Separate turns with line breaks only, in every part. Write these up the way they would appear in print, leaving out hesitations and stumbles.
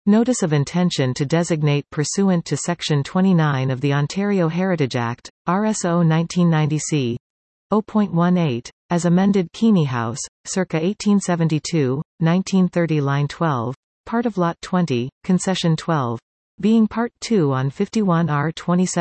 Notice of intention to designate pursuant to Section 29 of the Ontario Heritage Act, RSO 1990 c. 0.18, as amended Keeney House, circa 1872, 1930 line 12, part of Lot 20, Concession 12, being Part 2 on 51R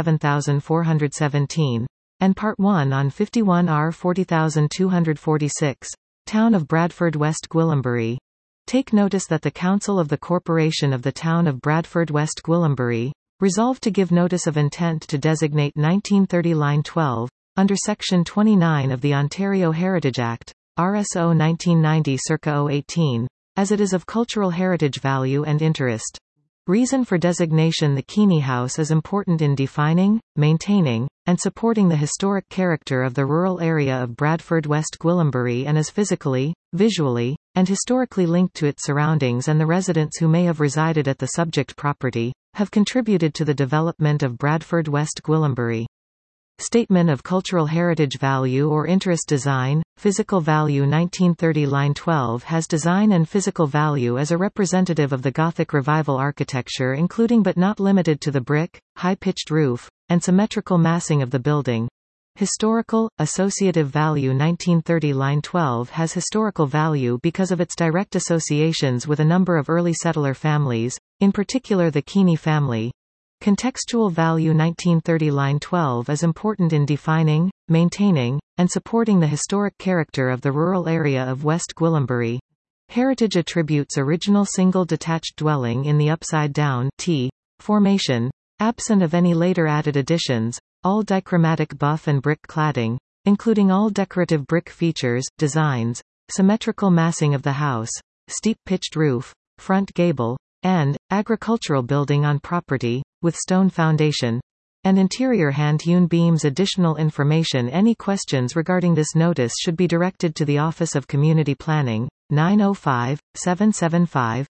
27417, and Part 1 on 51R 40246, Town of Bradford West Gwillimbury. Take notice that the Council of the Corporation of the Town of Bradford West Gwillimbury resolved to give notice of intent to designate 1930 line 12, under Section 29 of the Ontario Heritage Act, RSO 1990 circa 018, as it is of cultural heritage value and interest. Reason for designation: the Keeney House is important in defining, maintaining, and supporting the historic character of the rural area of Bradford West Gwillimbury and is physically, visually, and historically linked to its surroundings, and the residents who may have resided at the subject property have contributed to the development of Bradford West Gwillimbury. Statement of Cultural Heritage Value or Interest. Design, Physical Value. 1930 line 12 has design and physical value as a representative of the Gothic Revival architecture, including but not limited to the brick, high-pitched roof, and symmetrical massing of the building. Historical, Associative Value. 1930 line 12 has historical value because of its direct associations with a number of early settler families, in particular the Keeney family. Contextual Value. 1930 line 12 is important in defining, maintaining, and supporting the historic character of the rural area of West Gwillimbury. Heritage attributes: original single detached dwelling in the upside-down T formation, absent of any later added additions, all dichromatic buff and brick cladding, including all decorative brick features, designs, symmetrical massing of the house, steep pitched roof, front gable, and agricultural building on property, with stone foundation, and interior hand-hewn beams. Additional information: any questions regarding this notice should be directed to the Office of Community Planning, 905-775-5366,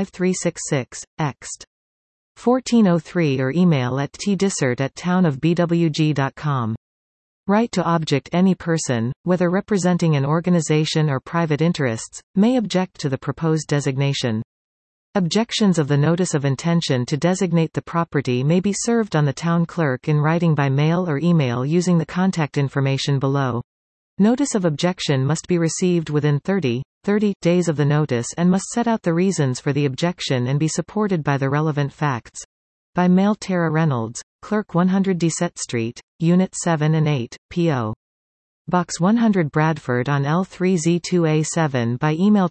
ext. 1403, or email at tdissert@townofbwg.com. Right to object: any person, whether representing an organization or private interests, may object to the proposed designation. Objections of the notice of intention to designate the property may be served on the town clerk in writing by mail or email using the contact information below. Notice of objection must be received within 30 days of the notice and must set out the reasons for the objection and be supported by the relevant facts. By mail: Tara Reynolds, Clerk, 100 Deset Street, Unit 7 and 8, P.O. Box 100, Bradford on L3Z2A7. By email: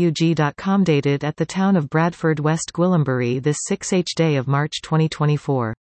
Reynolds@townofbwg.com. Dated at the Town of Bradford West Gwillimbury, this 6th day of March 2024.